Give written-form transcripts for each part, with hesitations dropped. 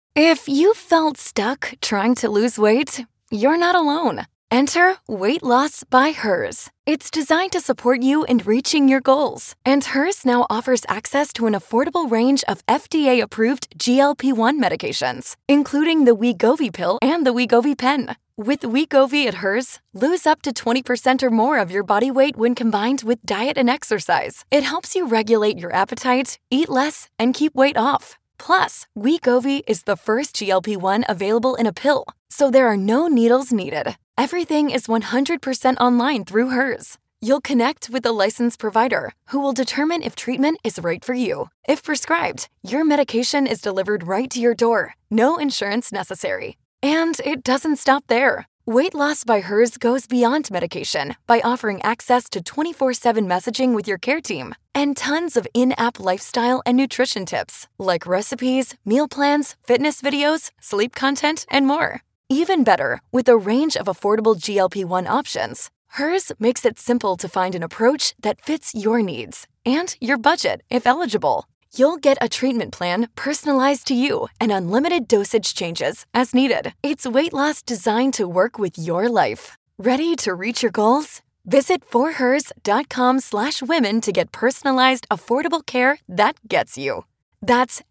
If you felt stuck trying to lose weight, you're not alone. Enter Weight Loss by Hers. It's designed to support you in reaching your goals. And Hers now offers access to an affordable range of FDA-approved GLP-1 medications, including the Wegovy pill and the Wegovy pen. With Wegovy at Hers, lose up to 20% or more of your body weight when combined with diet and exercise. It helps you regulate your appetite, eat less, and keep weight off. Plus, Wegovy is the first GLP-1 available in a pill, so there are no needles needed. Everything is 100% online through Hers. You'll connect with a licensed provider who will determine if treatment is right for you. If prescribed, your medication is delivered right to your door. No insurance necessary. And it doesn't stop there. Weight Loss by Hers goes beyond medication by offering access to 24/7 messaging with your care team and tons of in-app lifestyle and nutrition tips like recipes, meal plans, fitness videos, sleep content, and more. Even better, with a range of affordable GLP-1 options, Hers makes it simple to find an approach that fits your needs and your budget if eligible. You'll get a treatment plan personalized to you and unlimited dosage changes as needed. It's weight loss designed to work with your life. Ready to reach your goals? Visit forhers.com/women to get personalized, affordable care that gets you. That's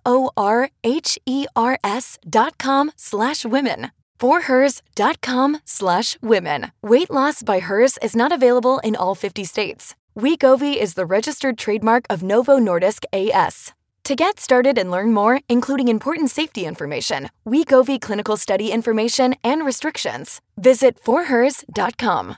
forhers.com/women. forhers.com/women. Weight Loss by Hers is not available in all 50 states. Wegovy is the registered trademark of Novo Nordisk A/S. To get started and learn more, including important safety information, Wegovy clinical study information, and restrictions, visit forhers.com.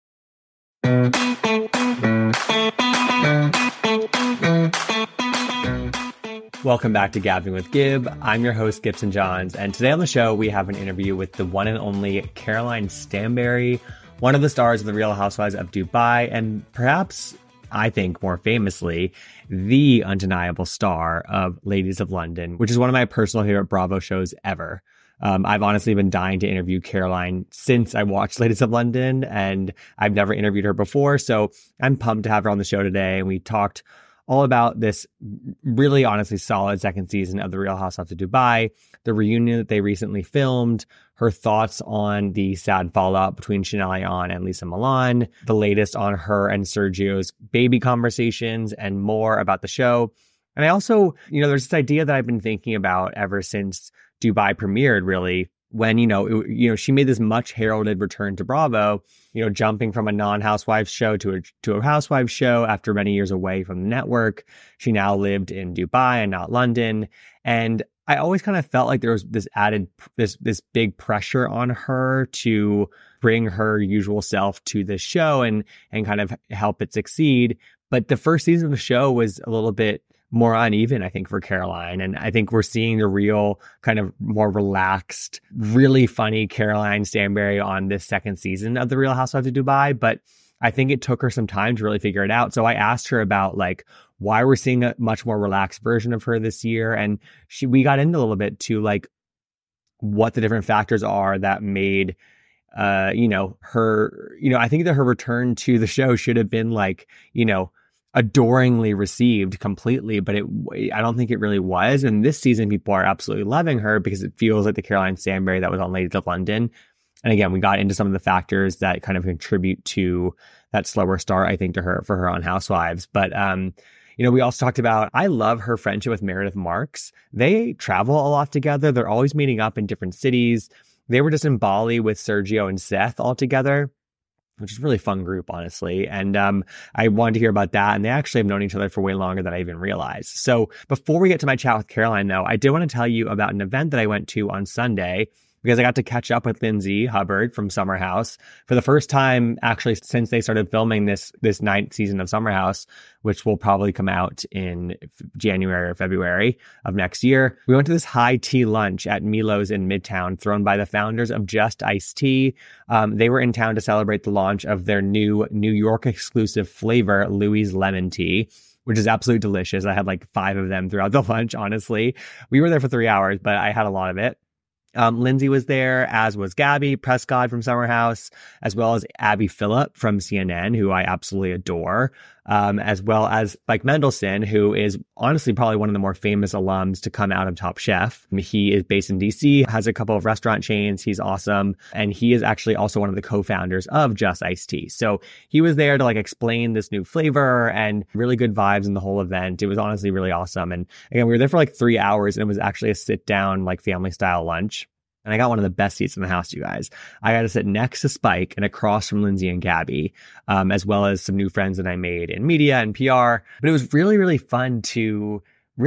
Welcome back to Gabbing with Gib. I'm your host, Gibson Johns, and today on the show, we have an interview with the one and only Caroline Stanbury, one of the stars of The Real Housewives of Dubai, and perhaps, I think more famously, the undeniable star of Ladies of London, which is one of my personal favorite Bravo shows ever. I've honestly been dying to interview Caroline since I watched Ladies of London, and I've never interviewed her before, so I'm pumped to have her on the show today, and we talked all about this really honestly solid second season of The Real Housewives of Dubai, the reunion that they recently filmed, her thoughts on the sad fallout between Chanel Ayan and Lisa Milan, the latest on her and Sergio's baby conversations, and more about the show. And I also, there's this idea that I've been thinking about ever since Dubai premiered, really, when, she made this much heralded return to Bravo, jumping from a non-Housewives show to a Housewives show after many years away from the network. She now lived in Dubai and not London. And I always kind of felt like there was this big pressure on her to bring her usual self to the show and kind of help it succeed. But the first season of the show was a little bit more uneven, I think, for Caroline. And I think we're seeing the real kind of more relaxed, really funny Caroline Stanbury on this second season of The Real Housewives of Dubai. But I think it took her some time to really figure it out. So I asked her about why we're seeing a much more relaxed version of her this year. And we got into a little bit to what the different factors are that made her, I think that her return to the show should have been adoringly received completely, but I don't think it really was. And this season, people are absolutely loving her because it feels like the Caroline Stanbury that was on Ladies of London. And again, we got into some of the factors that kind of contribute to that slower start, I think, for her on Housewives. But, we also talked about, I love her friendship with Meredith Marks. They travel a lot together. They're always meeting up in different cities. They were just in Bali with Sergio and Seth all together, which is a really fun group, honestly. And I wanted to hear about that. And they actually have known each other for way longer than I even realized. So before we get to my chat with Caroline, though, I did want to tell you about an event that I went to on Sunday, because I got to catch up with Lindsay Hubbard from Summer House for the first time, actually, since they started filming this ninth season of Summer House, which will probably come out in January or February of next year. We went to this high tea lunch at Milo's in Midtown, thrown by the founders of Just Iced Tea. They were in town to celebrate the launch of their new New York exclusive flavor, Louis Lemon Tea, which is absolutely delicious. I had 5 of them throughout the lunch, honestly. We were there for 3 hours, but I had a lot of it. Lindsay was there, as was Gabby Prescott from Summer House, as well as Abby Phillip from CNN, who I absolutely adore. as well as Spike Mendelsohn, who is honestly probably one of the more famous alums to come out of Top Chef. He is based in DC, has a couple of restaurant chains. He's awesome. And he is actually also one of the co-founders of Just Iced Tea. So he was there to like explain this new flavor and really good vibes in the whole event. It was honestly really awesome. And again, we were there for like 3 hours and it was actually a sit down, like family style lunch. And I got one of the best seats in the house, you guys. I got to sit next to Spike and across from Lindsay and Gabby, as well as some new friends that I made in media and PR. But it was really, really fun to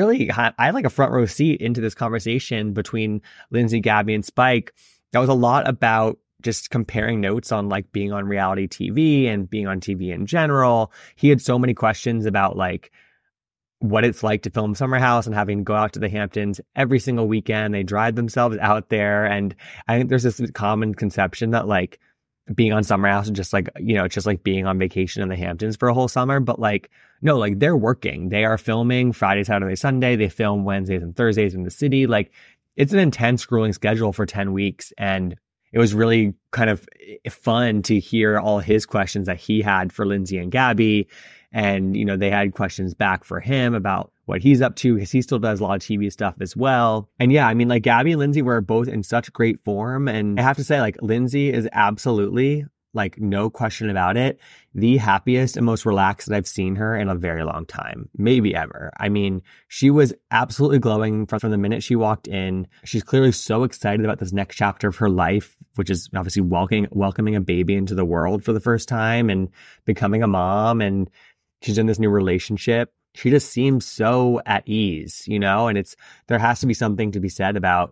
I had like a front row seat into this conversation between Lindsay, Gabby, and Spike. That was a lot about just comparing notes on like being on reality TV and being on TV in general. He had so many questions about like what it's like to film Summer House and having to go out to the Hamptons every single weekend. They drive themselves out there. And I think there's this common conception that like being on Summer House is just like, you know, it's just like being on vacation in the Hamptons for a whole summer. But like, no, like they're working. They are filming Friday, Saturday, Sunday. They film Wednesdays and Thursdays in the city. Like it's an intense, grueling schedule for 10 weeks. And it was really kind of fun to hear all his questions that he had for Lindsay and Gabby. And, you know, they had questions back for him about what he's up to because he still does a lot of TV stuff as well. And yeah, I mean, like Gabby and Lindsay were both in such great form. And I have to say, like, Lindsay is absolutely, like, no question about it, the happiest and most relaxed that I've seen her in a very long time, maybe ever. I mean, she was absolutely glowing from the minute she walked in. She's clearly so excited about this next chapter of her life, which is obviously welcoming a baby into the world for the first time and becoming a mom. And she's in this new relationship. She just seems so at ease, you know, and there has to be something to be said about,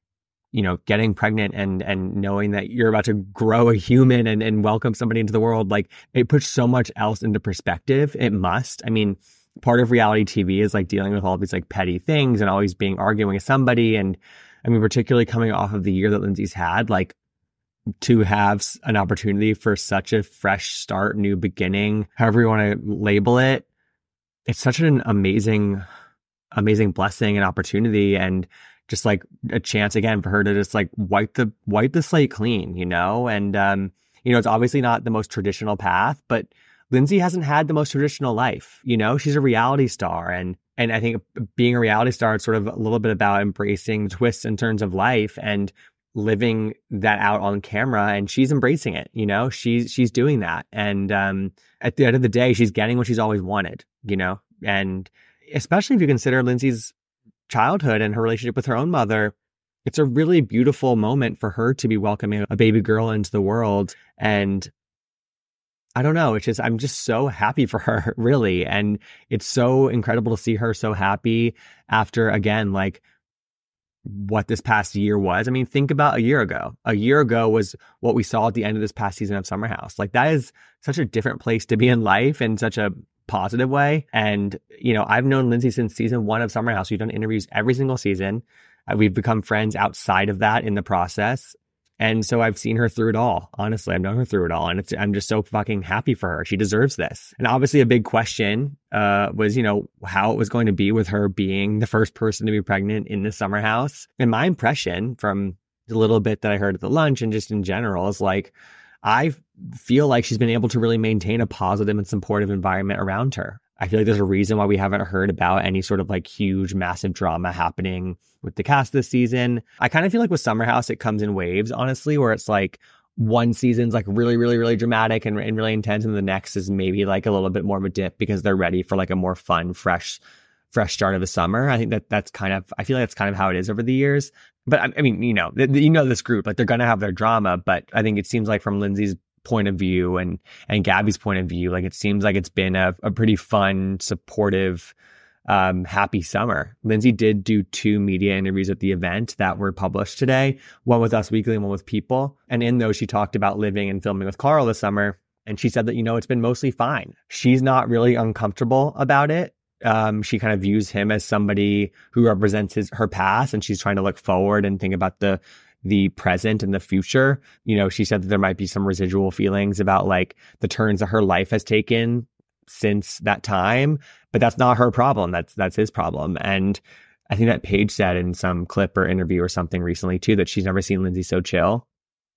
you know, getting pregnant and knowing that you're about to grow a human and welcome somebody into the world. Like it puts so much else into perspective. It must. I mean, part of reality TV is like dealing with all these like petty things and always arguing with somebody. And I mean, particularly coming off of the year that Lindsay's had, like, to have an opportunity for such a fresh start, new beginning, however you want to label it. It's such an amazing blessing and opportunity, and just like a chance again for her to just like wipe the slate clean, you know? And, you know, it's obviously not the most traditional path, but Lindsay hasn't had the most traditional life, you know? She's a reality star. And I think being a reality star, it's sort of a little bit about embracing twists and turns of life and living that out on camera, and she's embracing it. You know, she's doing that. And at the end of the day, she's getting what she's always wanted, you know, and especially if you consider Lindsay's childhood and her relationship with her own mother, it's a really beautiful moment for her to be welcoming a baby girl into the world. And I don't know, I'm just so happy for her, really. And it's so incredible to see her so happy after, again, like, what this past year was. I mean, think about a year ago. A year ago was what we saw at the end of this past season of Summer House. Like, that is such a different place to be in life in such a positive way. And, you know, I've known Lindsay since season 1 of Summer House. We've done interviews every single season. We've become friends outside of that in the process. And so I've seen her through it all. Honestly, I've known her through it all. And I'm just so fucking happy for her. She deserves this. And obviously a big question was, you know, how it was going to be with her being the first person to be pregnant in the Summer House. And my impression from the little bit that I heard at the lunch and just in general is like, I feel like she's been able to really maintain a positive and supportive environment around her. I feel like there's a reason why we haven't heard about any sort of like huge, massive drama happening with the cast this season. I kind of feel like with Summer House, it comes in waves, honestly, where it's like one season's like really, really, really dramatic and really intense. And the next is maybe like a little bit more of a dip because they're ready for like a more fun, fresh start of the summer. I think I feel like that's kind of how it is over the years. But I mean, you know, this group, like they're going to have their drama, but I think it seems like from Lindsay's point of view and Gabby's point of view, like it seems like it's been a pretty fun, supportive, happy summer. Lindsay did do 2 media interviews at the event that were published today, one with Us Weekly and one with People. And in those, she talked about living and filming with Carl this summer. And she said that, you know, it's been mostly fine. She's not really uncomfortable about it. She kind of views him as somebody who represents her past, and she's trying to look forward and think about the present and the future. You know, she said that there might be some residual feelings about like the turns that her life has taken since that time, but that's not her problem. That's his problem. And I think that Paige said in some clip or interview or something recently too, that she's never seen Lindsay so chill.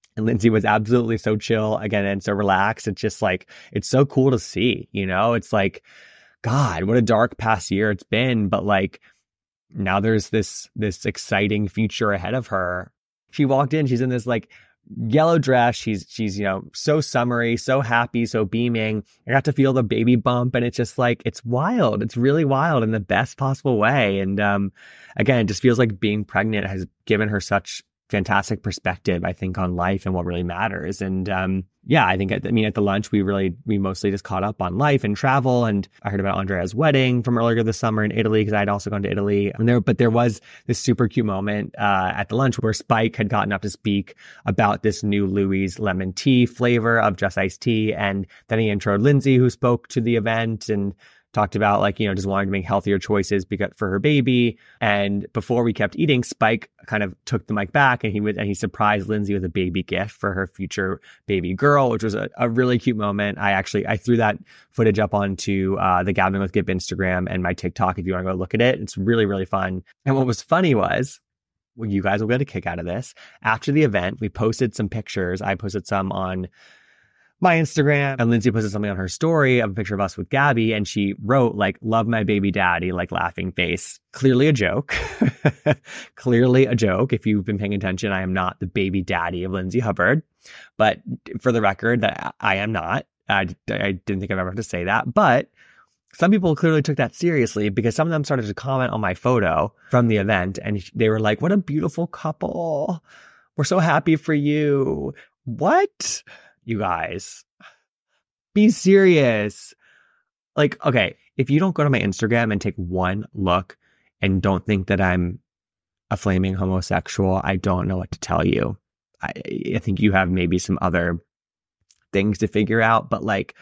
And Lindsay was absolutely so chill again and so relaxed. It's just like, it's so cool to see, you know? It's like, God, what a dark past year it's been. But like, now there's this exciting future ahead of her. She walked in, she's in this like yellow dress. She's, you know, so summery, so happy, so beaming. I got to feel the baby bump, and it's just like, it's wild. It's really wild in the best possible way. And again, it just feels like being pregnant has given her such fantastic perspective, I think, on life and what really matters. And yeah, I think, at the lunch, we mostly just caught up on life and travel. And I heard about Andrea's wedding from earlier this summer in Italy, because I had also gone to Italy. But there was this super cute moment at the lunch where Spike had gotten up to speak about this new Louis lemon tea flavor of Just Iced Tea. And then he introed Lindsay, who spoke to the event, and talked about, like, you know, just wanting to make healthier choices for her baby. And before we kept eating, Spike kind of took the mic back, and he surprised Lindsay with a baby gift for her future baby girl, which was a really cute moment. I threw that footage up onto the Gabbing with Gib Instagram and my TikTok if you want to go look at it. It's really, really fun. And what was funny was, well, you guys will get a kick out of this. After the event, we posted some pictures. I posted some on my Instagram, and Lindsay posted something on her story of a picture of us with Gabby, and she wrote, like, "Love my baby daddy," like laughing face. Clearly a joke. Clearly a joke. If you've been paying attention, I am not the baby daddy of Lindsay Hubbard. But for the record, that I am not. I didn't think I've ever had to say that. But some people clearly took that seriously, because some of them started to comment on my photo from the event, and they were like, "What a beautiful couple. We're so happy for you." What? You guys, be serious. Like, okay, if you don't go to my Instagram and take one look and don't think that I'm a flaming homosexual, I don't know what to tell you. I think you have maybe some other things to figure out. But like,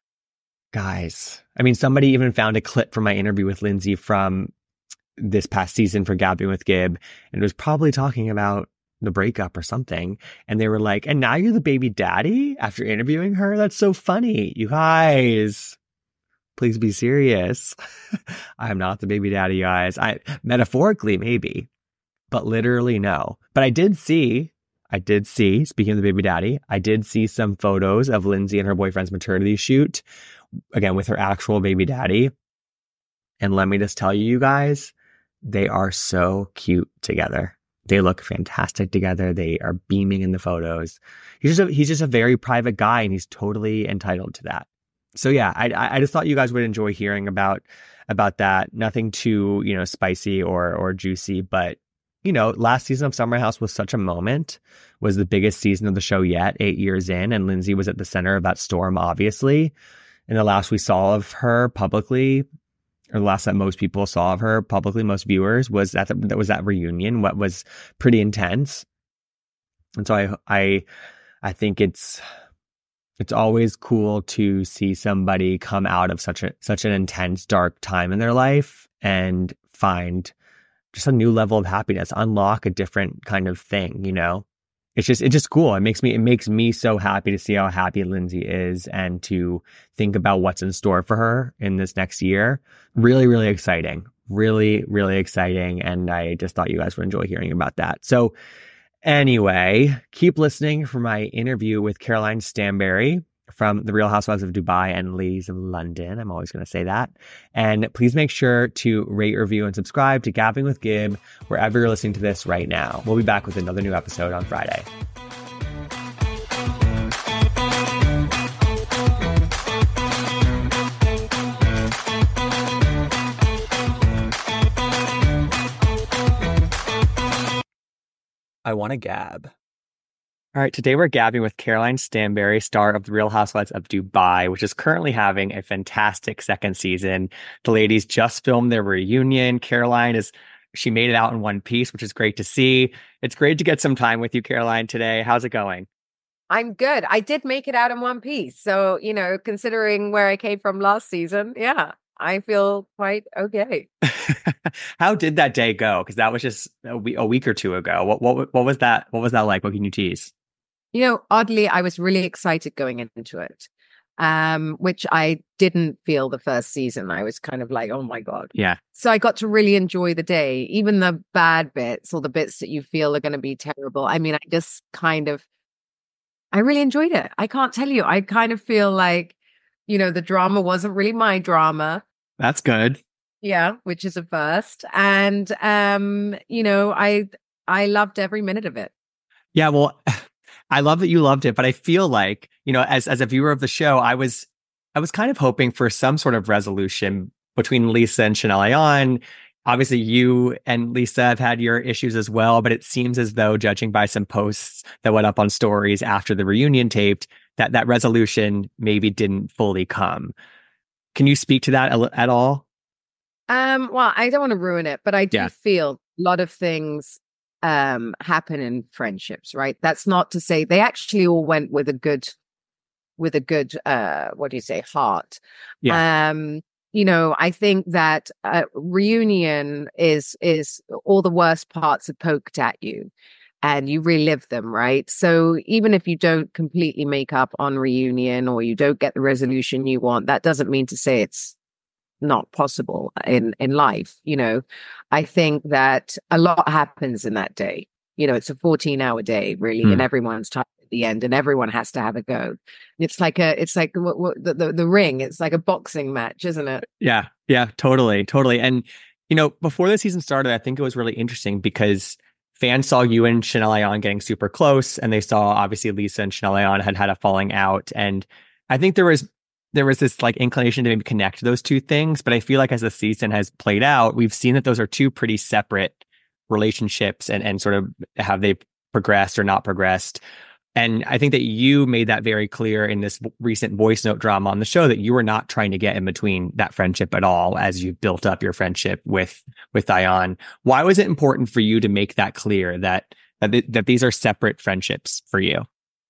guys, I mean, somebody even found a clip from my interview with Lindsay from this past season for Gabbing with Gib, and it was probably talking about the breakup or something. And they were like, "And now you're the baby daddy after interviewing her? That's so funny." You guys, please be serious. I am not the baby daddy, guys. Metaphorically, maybe, but literally, no. But I did see, speaking of the baby daddy, I did see some photos of Lindsay and her boyfriend's maternity shoot, again, with her actual baby daddy. And let me just tell you, you guys, they are so cute together. They look fantastic together. They are beaming in the photos. He's just a very private guy, and he's totally entitled to that. So yeah, I just thought you guys would enjoy hearing about that. Nothing too, you know, spicy or juicy, but, you know, last season of Summer House was such a moment. Was the biggest season of the show yet, 8 years in, and Lindsay was at the center of that storm, obviously. And the last we saw of her publicly, or the last that most people saw of her publicly, most viewers, was that reunion, what was pretty intense. And so I think it's always cool to see somebody come out of such an intense, dark time in their life and find just a new level of happiness, unlock a different kind of thing, you know? It's just cool. It makes me so happy to see how happy Lindsay is, and to think about what's in store for her in this next year. Really, really exciting. Really, really exciting. And I just thought you guys would enjoy hearing about that. So anyway, keep listening for my interview with Caroline Stanbury from The Real Housewives of Dubai and Ladies of London. I'm always going to say that. And please make sure to rate, review, and subscribe to Gabbing with Gib wherever you're listening to this right now. We'll be back with another new episode on Friday. I want to gab. All right, today we're gabbing with Caroline Stanbury, star of The Real Housewives of Dubai, which is currently having a fantastic second season. The ladies just filmed their reunion. She made it out in one piece, which is great to see. It's great to get some time with you, Caroline, today. How's it going? I'm good. I did make it out in one piece. So, you know, considering where I came from last season, yeah, I feel quite okay. How did that day go? Because that was just a week or two ago. What was that? What was that like? What can you tease? You know, oddly, I was really excited going into it, which I didn't feel the first season. I was kind of like, oh my God. Yeah. So I got to really enjoy the day, even the bad bits or the bits that you feel are going to be terrible. I mean, I just kind of I really enjoyed it. I can't tell you. I kind of feel like, the drama wasn't really my drama. That's good. Yeah, which is a first. And I loved every minute of it. Yeah, well, I love that you loved it, but I feel like, as a viewer of the show, I was kind of hoping for some sort of resolution between Lisa and Chanel Ayan. Obviously, you and Lisa have had your issues as well, but it seems as though, judging by some posts that went up on stories after the reunion taped, that resolution maybe didn't fully come. Can you speak to that at all? Well, I don't want to ruin it, but I do Yeah. feel a lot of things happen in friendships, right? That's not to say they actually all went with a good what do you say, heart. Yeah. I think that reunion is all the worst parts are poked at you and you relive them, right? So even if you don't completely make up on reunion or you don't get the resolution you want, that doesn't mean to say it's not possible in life. I think that a lot happens in that day. It's a 14-hour day really, and everyone's tired at the end and everyone has to have a go. It's like the ring. It's like a boxing match, isn't it? Yeah, totally. And, before the season started, I think it was really interesting because fans saw you and Chanel Ayan getting super close, and they saw obviously Lisa and Chanel Ayan had a falling out. And I think there was this like inclination to maybe connect those two things. But I feel like as the season has played out, we've seen that those are two pretty separate relationships and sort of have they progressed or not progressed. And I think that you made that very clear in this recent voice note drama on the show that you were not trying to get in between that friendship at all as you built up your friendship with Ayan. Why was it important for you to make that clear that these are separate friendships for you?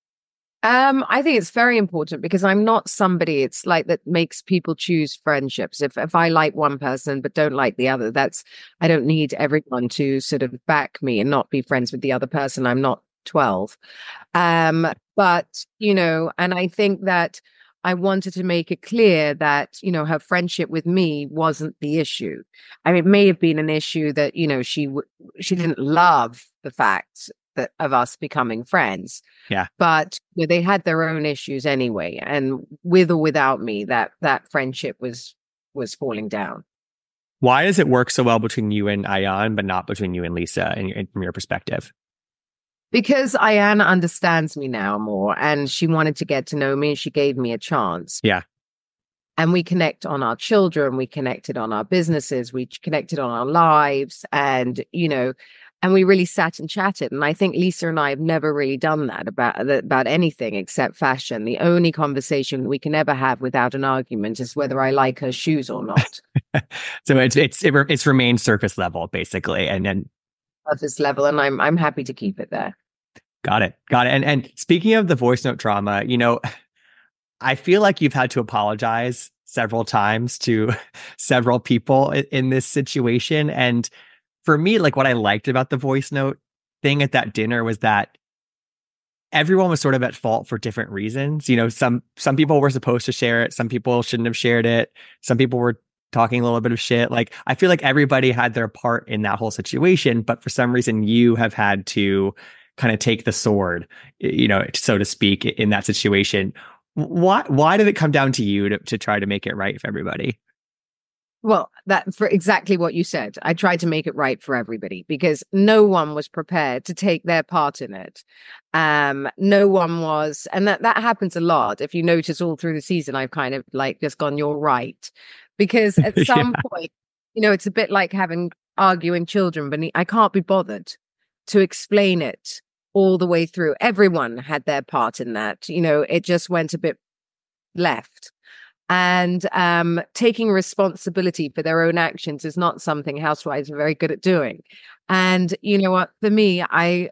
I think it's very important because I'm not somebody it's like that makes people choose friendships. If I like one person but don't like the other, I don't need everyone to sort of back me and not be friends with the other person. I'm not 12. But, and I think that I wanted to make it clear that, her friendship with me wasn't the issue. I mean, it may have been an issue that, she didn't love the fact that of us becoming friends. Yeah. But they had their own issues anyway. And with or without me, that friendship was falling down. Why does it work so well between you and Ayan, but not between you and Lisa from your perspective? Because Ayan understands me now more and she wanted to get to know me and she gave me a chance. Yeah. And we connect on our children, we connected on our businesses, we connected on our lives and, and we really sat and chatted. And I think Lisa and I have never really done that about anything except fashion. The only conversation we can ever have without an argument is whether I like her shoes or not. So it's remained surface level basically, and then surface level, and I'm happy to keep it there. Got it. And speaking of the voice note drama, I feel like you've had to apologize several times to several people in this situation, and for me, like what I liked about the voice note thing at that dinner was that everyone was sort of at fault for different reasons. Some people were supposed to share it. Some people shouldn't have shared it. Some people were talking a little bit of shit. Like, I feel like everybody had their part in that whole situation, but for some reason you have had to kind of take the sword, so to speak, in that situation. Why did it come down to you to try to make it right for everybody? Well, that for exactly what you said. I tried to make it right for everybody because no one was prepared to take their part in it. No one was, and that happens a lot. If you notice all through the season, I've kind of like just gone, you're right. Because at some point, it's a bit like arguing children, but I can't be bothered to explain it all the way through. Everyone had their part in that. It just went a bit left. And taking responsibility for their own actions is not something housewives are very good at doing. And you know what? For me, I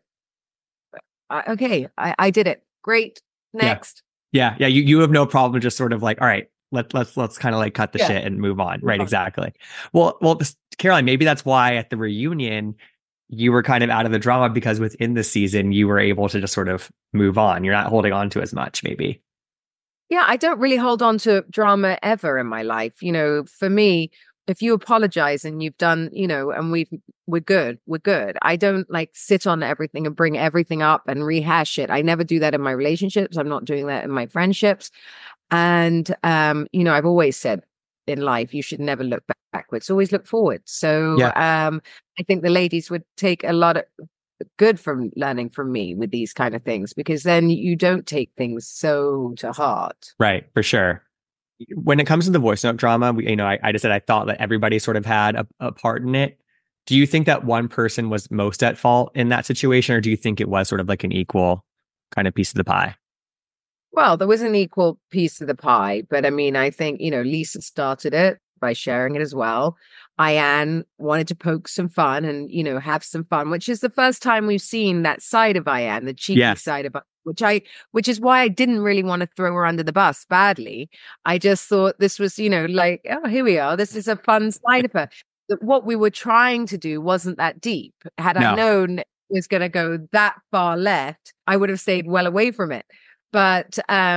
did it. Great. Next. Yeah. You have no problem just sort of like, all right, let's kind of like cut the shit and move on. Right. Exactly. Well, Caroline, maybe that's why at the reunion, you were kind of out of the drama because within the season, you were able to just sort of move on. You're not holding on to as much, maybe. Yeah, I don't really hold on to drama ever in my life. For me, if you apologize and you've done, and we've we're good. We're good. I don't like sit on everything and bring everything up and rehash it. I never do that in my relationships. I'm not doing that in my friendships. And, I've always said in life, you should never look backwards, always look forward. So I think the ladies would take a lot of good from learning from me with these kind of things, because then you don't take things so to heart. Right, for sure. When it comes to the voice note drama, I just said I thought that everybody sort of had a part in it. Do you think that one person was most at fault in that situation, or do you think it was sort of like an equal kind of piece of the pie? Well, there was an equal piece of the pie, but I mean, I think, Lisa started it by sharing it as well. Ayanne wanted to poke some fun and, have some fun, which is the first time we've seen that side of Ayanne, the cheeky side of which is why I didn't really want to throw her under the bus badly. I just thought this was, like, oh, here we are. This is a fun side of her. What we were trying to do wasn't that deep. Had I known it was going to go that far left, I would have stayed well away from it. But,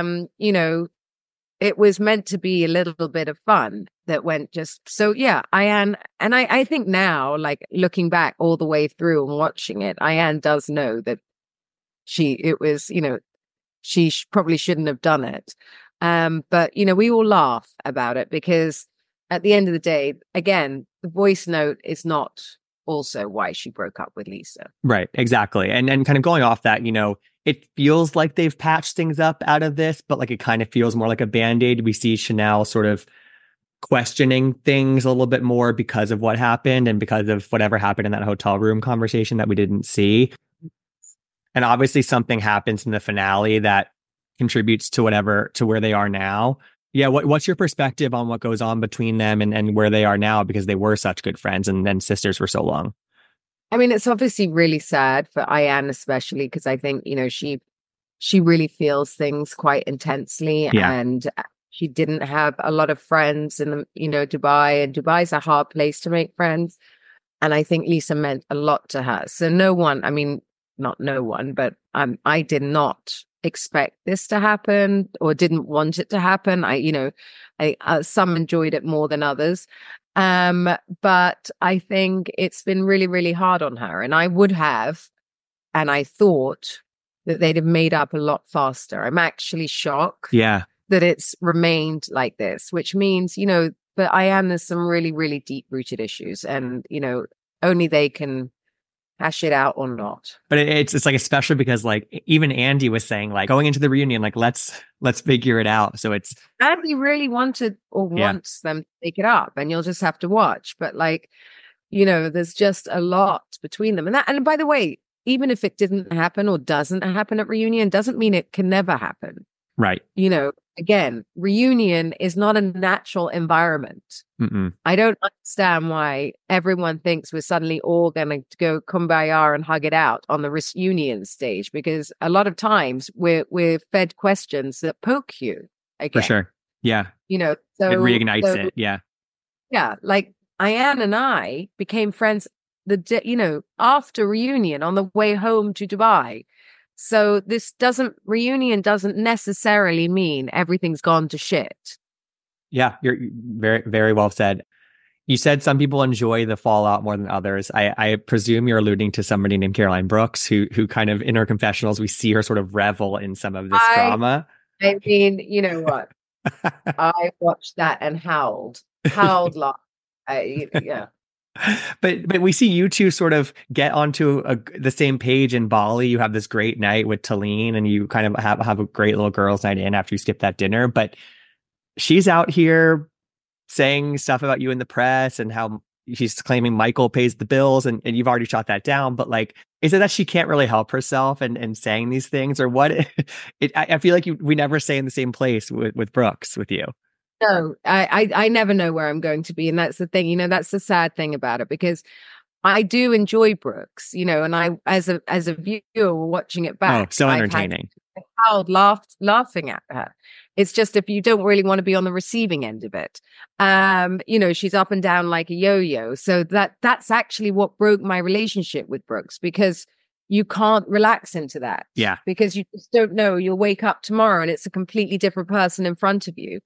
it was meant to be a little bit of fun that went just so, Ayanne. And I think now, like looking back all the way through and watching it, Ayanne does know that she probably shouldn't have done it. But, we all laugh about it because at the end of the day, again, the voice note is not also why she broke up with Lisa. Right, exactly. And kind of going off that, it feels like they've patched things up out of this, but like it kind of feels more like a Band-Aid. We see Chanel sort of questioning things a little bit more because of what happened and because of whatever happened in that hotel room conversation that we didn't see. And obviously something happens in the finale that contributes to where they are now. Yeah, what's your perspective on what goes on between them and where they are now, because they were such good friends and sisters for so long? I mean, it's obviously really sad for Ayanne, especially because I think, she really feels things quite intensely, and she didn't have a lot of friends in, Dubai, and Dubai's a hard place to make friends. And I think Lisa meant a lot to her. So not no one, but I did not expect this to happen or didn't want it to happen. Some enjoyed it more than others. But I think it's been really, really hard on her. And I thought that they'd have made up a lot faster. I'm actually shocked that it's remained like this, which means, but Ayanne, there's some really, really deep rooted issues, and, only they can hash it out or not. But it's like, especially because like even Andy was saying, like, going into the reunion, like, let's figure it out. So it's Andy really wanted or wants them to take it up, and you'll just have to watch. But like, there's just a lot between them. And by the way, even if it didn't happen or doesn't happen at reunion, doesn't mean it can never happen. Right. Again, reunion is not a natural environment. Mm-mm. I don't understand why everyone thinks we're suddenly all going to go kumbaya and hug it out on the reunion stage, because a lot of times we're fed questions that poke you again. For sure. Yeah. So it reignites it. Yeah. Yeah. Like Ayanne and I became friends after reunion on the way home to Dubai. So reunion doesn't necessarily mean everything's gone to shit. Yeah, you're very, very well said. You said some people enjoy the fallout more than others. I presume you're alluding to somebody named Caroline Brooks, who kind of in her confessionals, we see her sort of revel in some of this drama. I mean, you know what? I watched that and howled like, yeah. But we see you two sort of get onto the same page in Bali. You have this great night with Talene, and you kind of have a great little girls' night in after you skip that dinner. But she's out here saying stuff about you in the press and how she's claiming Michael pays the bills, and you've already shot that down. But like, is it that she can't really help herself and saying these things, or what? I feel like we never stay in the same place with Brooks, with you. No, I never know where I'm going to be. And that's the thing, that's the sad thing about it, because I do enjoy Brooks, and I, as a viewer watching it back, so entertaining. I've laughing at her. It's just, if you don't really want to be on the receiving end of it, she's up and down like a yo-yo. So that's actually what broke my relationship with Brooks, because you can't relax into that. Yeah. Because you just don't know. You'll wake up tomorrow and it's a completely different person in front of you.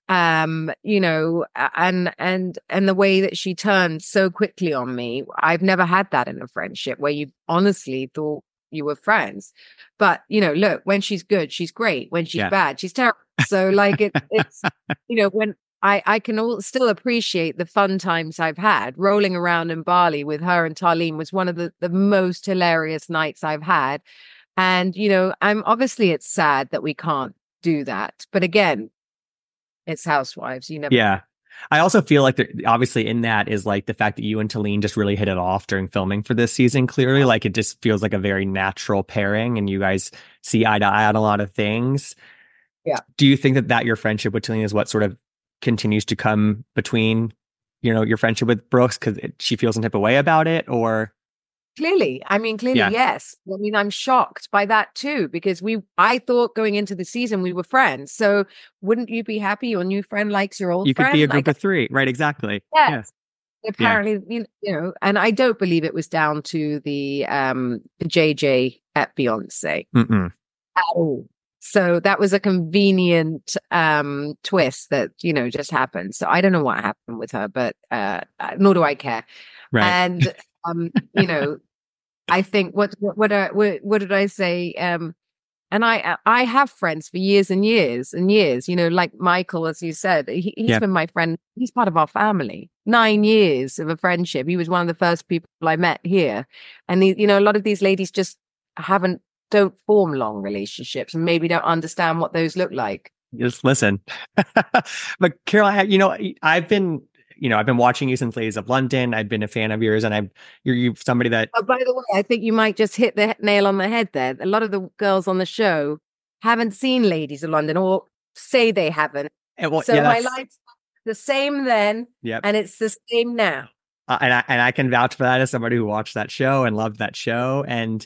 You know, and the way that she turned so quickly on me, I've never had that in a friendship where you honestly thought you were friends. But, you know, look, when she's good, she's great. When she's bad, she's terrible. So like it's, you know, when I can still appreciate the fun times I've had. Rolling around in Bali with her and Tarlene was one of the most hilarious nights I've had. And, you know, obviously it's sad that we can't do that. But again, it's Housewives. You never. Yeah. I also feel like obviously in that is like the fact that you and Talene just really hit it off during filming for this season. Clearly, like it just feels like a very natural pairing and you guys see eye to eye on a lot of things. Yeah. Do you think that your friendship with Talene is what sort of continues to come between, you know, your friendship with Brooks because she feels some type of way about it, or? Clearly, yes. I mean, I'm shocked by that too, because I thought going into the season we were friends. So wouldn't you be happy your new friend likes your old friend? You could be a group of three, right? Exactly. Yes. Yeah. Apparently, you know, and I don't believe it was down to the JJ at Beyonce at all. So that was a convenient twist that, you know, just happened. So I don't know what happened with her, but nor do I care. Right. And you know, I think what did I say? And I have friends for years and years and years, you know, like Michael, as you said, he's been my friend. He's part of our family. 9 years of a friendship. He was one of the first people I met here. And you know, a lot of these ladies just don't form long relationships and maybe don't understand what those look like. Just listen. But Caroline, you know, I've been watching you since Ladies of London. I've been a fan of yours, and you're somebody that. Oh, by the way, I think you might just hit the nail on the head there. A lot of the girls on the show haven't seen Ladies of London, or say they haven't. So my life's the same then, and it's the same now. And I can vouch for that as somebody who watched that show and loved that show.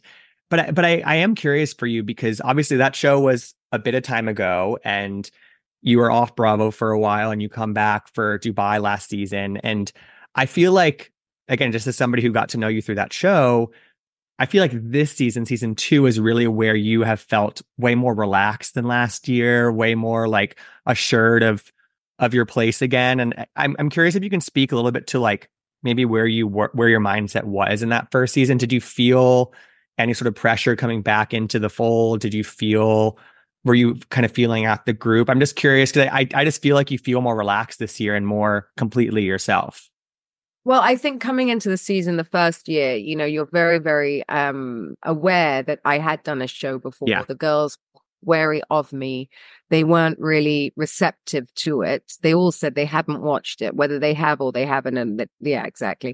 But I am curious for you because obviously that show was a bit of time ago, and you were off Bravo for a while and you come back for Dubai last season. And I feel like, again, just as somebody who got to know you through that show, I feel like this season, season 2, is really where you have felt way more relaxed than last year, way more like assured of your place again. And I'm curious if you can speak a little bit to like maybe where your mindset was in that first season. Did you feel any sort of pressure coming back into the fold? Were you kind of feeling out the group? I'm just curious because I just feel like you feel more relaxed this year and more completely yourself. Well, I think coming into the season, the first year, you know, you're very, very aware that I had done a show before. Yeah. The girls were wary of me. They weren't really receptive to it. They all said they hadn't watched it, whether they have or they haven't. And yeah, exactly.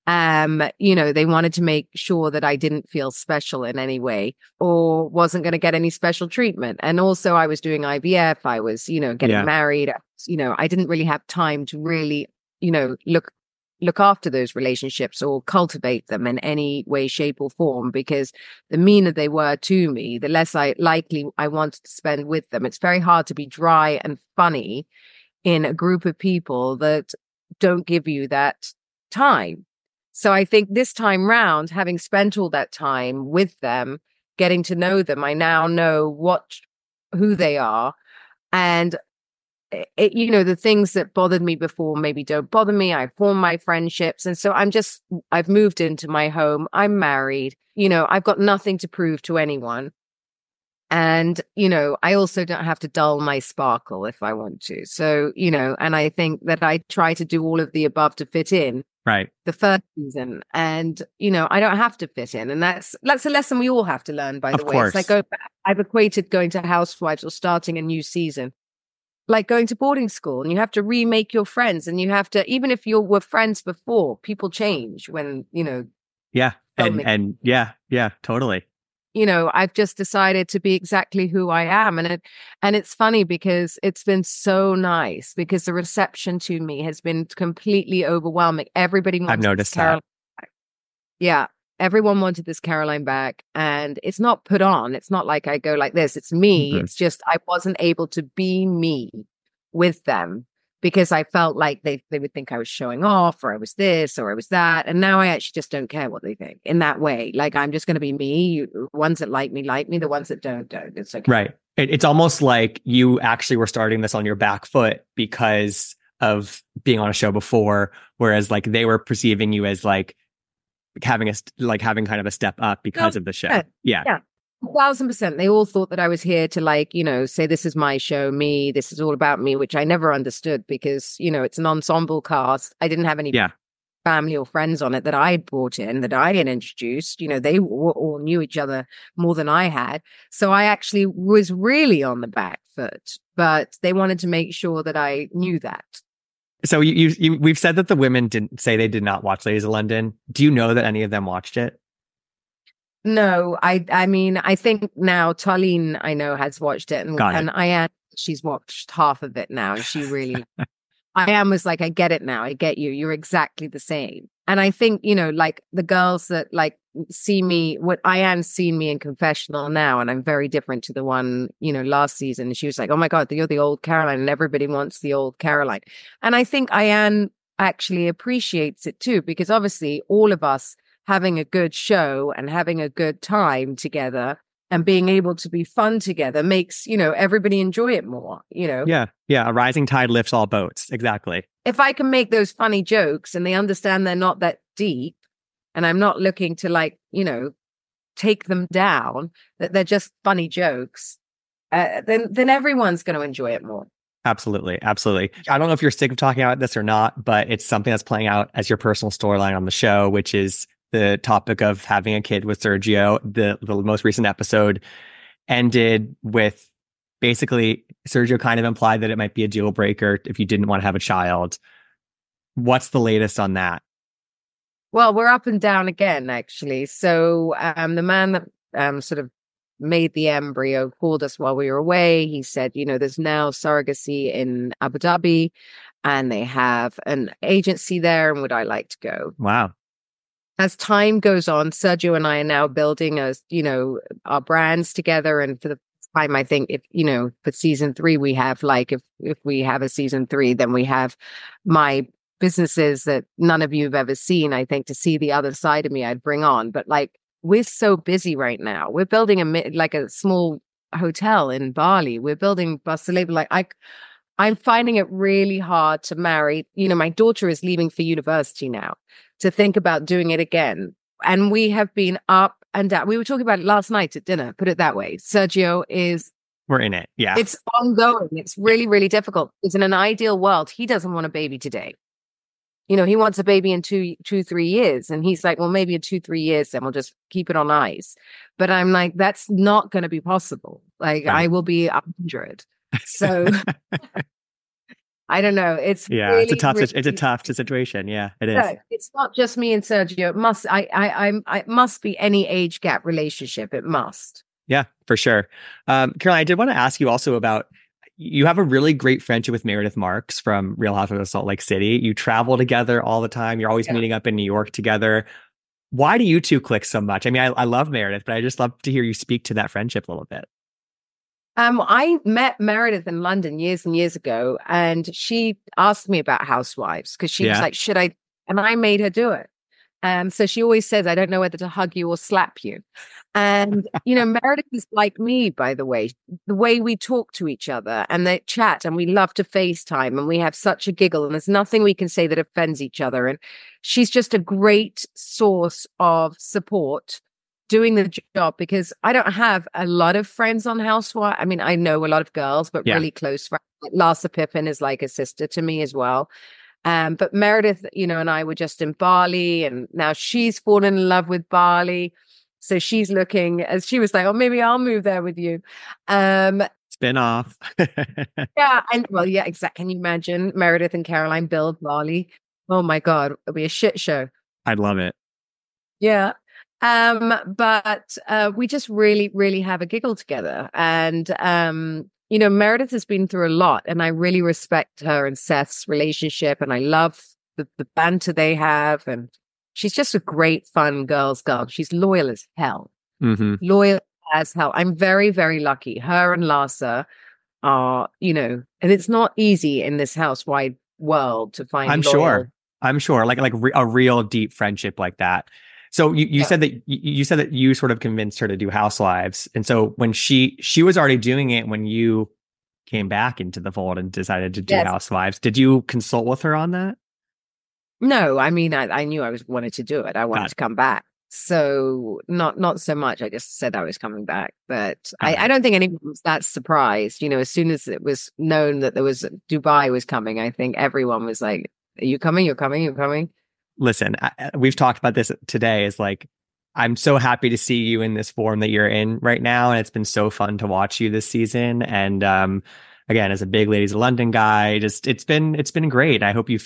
You know, they wanted to make sure that I didn't feel special in any way or wasn't going to get any special treatment. And also I was doing IVF. I was, you know, getting married. You know, I didn't really have time to really, you know, look after those relationships or cultivate them in any way, shape or form, because the meaner they were to me, the less likely I wanted to spend with them. It's very hard to be dry and funny in a group of people that don't give you that time. So I think this time round, having spent all that time with them, getting to know them, I now know who they are. And you know, the things that bothered me before maybe don't bother me. I've formed my friendships. And so I've moved into my home. I'm married. You know, I've got nothing to prove to anyone. And, you know, I also don't have to dull my sparkle if I want to. So, you know, and I think that I try to do all of the above to fit in. Right. The first season. And, you know, I don't have to fit in. And that's a lesson we all have to learn, by the way. Course. It's like I've equated going to Housewives or starting a new season like going to boarding school, and you have to remake your friends, and you have to, even if you were friends before, people change when, you know. Yeah. And yeah, totally. You know, I've just decided to be exactly who I am. And it's funny because it's been so nice because the reception to me has been completely overwhelming. Everybody wants I've noticed that. Yeah. Everyone wanted this Caroline back, and it's not put on. It's not like I go like this. It's me. Mm-hmm. It's just I wasn't able to be me with them because I felt like they would think I was showing off, or I was this or I was that. And now I actually just don't care what they think in that way. Like, I'm just going to be me. Ones that like me, the ones that don't. It's okay. Right. It's almost like you actually were starting this on your back foot because of being on a show before, whereas like they were perceiving you as like having kind of a step up because of the show. Yeah. 1,000%. They all thought that I was here to, like, you know, say, this is my show, me, this is all about me, which I never understood because, you know, it's an ensemble cast. I didn't have any family or friends on it that I brought in, that I had introduced. You know, they all knew each other more than I had. So I actually was really on the back foot, but they wanted to make sure that I knew that. So we've said that the women didn't say they did not watch Ladies of London. Do you know that any of them watched it? No, I mean, I think now Tarlene, I know, has watched it, and Ayan, she's watched half of it now, and she really, Ayan was like, I get it now, I get you, you're exactly the same. And I think, you know, like the girls that like see me, what Ayan's seen me in Confessional now, and I'm very different to the one, you know, last season. And she was like, oh my God, you're the old Caroline, and everybody wants the old Caroline. And I think Ayan actually appreciates it too, because obviously all of us having a good show and having a good time together and being able to be fun together makes, you know, everybody enjoy it more, you know? Yeah. A rising tide lifts all boats. Exactly. If I can make those funny jokes and they understand they're not that deep, and I'm not looking to, like, you know, take them down, that they're just funny jokes, then everyone's going to enjoy it more. Absolutely. I don't know if you're sick of talking about this or not, but it's something that's playing out as your personal storyline on the show, which is the topic of having a kid with Sergio. The most recent episode ended with basically Sergio kind of implied that it might be a deal breaker if you didn't want to have a child. What's the latest on that? Well, we're up and down again, actually. So the man that sort of made the embryo called us while we were away. He said, you know, there's now surrogacy in Abu Dhabi and they have an agency there, and would I like to go? Wow. As time goes on, Sergio and I are now building our brands together. And for the time, I think, if, you know, for season 3, we have, like, if we have a season 3, then we have my businesses that none of you have ever seen. I think to see the other side of me, I'd bring on. But like, we're so busy right now. We're building a small hotel in Bali. We're building Barcelona. Like, I'm finding it really hard to marry. You know, my daughter is leaving for university now, to think about doing it again. And we have been up and down. We were talking about it last night at dinner, put it that way. Sergio we're in it. Yeah. It's ongoing. It's really, really difficult. It's in an ideal world. He doesn't want a baby today. You know, he wants a baby in 2-3 years. And he's like, well, maybe in 2-3 years, then we'll just keep it on ice. But I'm like, that's not going to be possible. Like, right. I will be 100. So I don't know. It's really, it's a tough situation. Yeah, it is. No, it's not just me and Sergio. It must. It must be any age gap relationship. It must. Yeah, for sure. Caroline, I did want to ask you also about. You have a really great friendship with Meredith Marks from Real Housewives of Salt Lake City. You travel together all the time. You're always meeting up in New York together. Why do you two click so much? I mean, I love Meredith, but I just love to hear you speak to that friendship a little bit. I met Meredith in London years and years ago, and she asked me about Housewives because she was like, should I? And I made her do it. So she always says, I don't know whether to hug you or slap you. And, you know, Meredith is like me, by the way we talk to each other and they chat, and we love to FaceTime, and we have such a giggle, and there's nothing we can say that offends each other. And she's just a great source of support doing the job, because I don't have a lot of friends on Housewives. I mean, I know a lot of girls, but really close friends. Like Larsa Pippen is like a sister to me as well. But Meredith, you know, and I were just in Bali, and now she's fallen in love with Bali. So she's looking, as she was like, oh, maybe I'll move there with you. Spin off. Yeah. And well, yeah, exactly. Can you imagine Meredith and Caroline build Bali? Oh my God, it'll be a shit show. I'd love it. Yeah. But we just really, really have a giggle together. And, you know, Meredith has been through a lot, and I really respect her and Seth's relationship, and I love the banter they have. And she's just a great, fun girl. She's loyal as hell. Mm-hmm. Loyal as hell. I'm very, very lucky. Her and Larsa are, and it's not easy in this housewide world to find I'm loyal. sure like a real deep friendship like that. So you said that you said that you sort of convinced her to do Housewives. And so when she was already doing it when you came back into the fold and decided to do Housewives, did you consult with her on that? No, I mean, I knew I wanted to do it. I wanted to come back. So not so much. I just said I was coming back, but I don't think anyone was that surprised. As soon as it was known that Dubai was coming, I think everyone was like, "Are you coming? You're coming? You're coming." Listen, we've talked about this today. Is like, I'm so happy to see you in this form that you're in right now, and it's been so fun to watch you this season. And again, as a big Ladies of London guy, it's been great.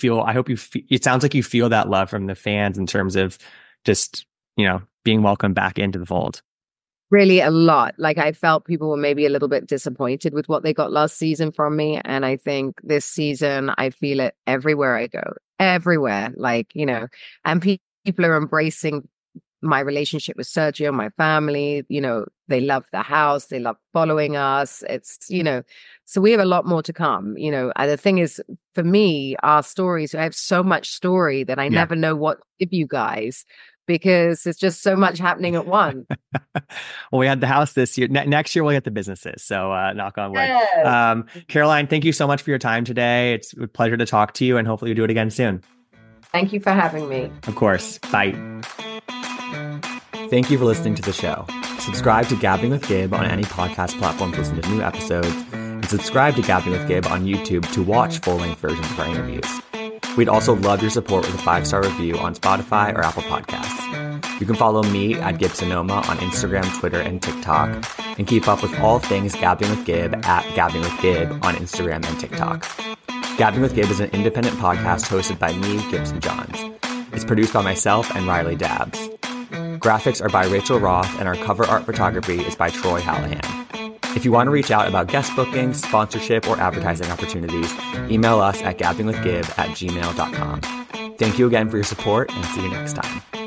It sounds like you feel that love from the fans in terms of just, being welcomed back into the fold. Really a lot. Like, I felt people were maybe a little bit disappointed with what they got last season from me. And I think this season, I feel it everywhere I go, everywhere. Like, and people are embracing my relationship with Sergio, my family, they love the house. They love following us. It's, so we have a lot more to come, and the thing is, for me, our stories, I have so much story that I never know what to give you guys, because it's just so much happening at once. Well, we had the house this year. Next year, we'll get the businesses. So knock on wood. Caroline, thank you so much for your time today. It's a pleasure to talk to you, and hopefully you do it again soon. Thank you for having me. Of course. Bye. Thank you for listening to the show. Subscribe to Gabbing with Gabe on any podcast platform to listen to new episodes, and subscribe to Gabbing with Gabe on YouTube to watch full-length versions of our interviews. We'd also love your support with a 5-star review on Spotify or Apple Podcasts. You can follow me at Gibsonoma on Instagram, Twitter, and TikTok, and keep up with all things Gabbing with Gabe at Gabbing with Gabe on Instagram and TikTok. Gabbing with Gabe is an independent podcast hosted by me, Gibson Johns. It's produced by myself and Riley Dabbs. Graphics are by Rachel Roth, and our cover art photography is by Troy Hallahan. If you want to reach out about guest bookings, sponsorship, or advertising opportunities, email us at gabbingwithgib@gmail.com. Thank you again for your support, and see you next time.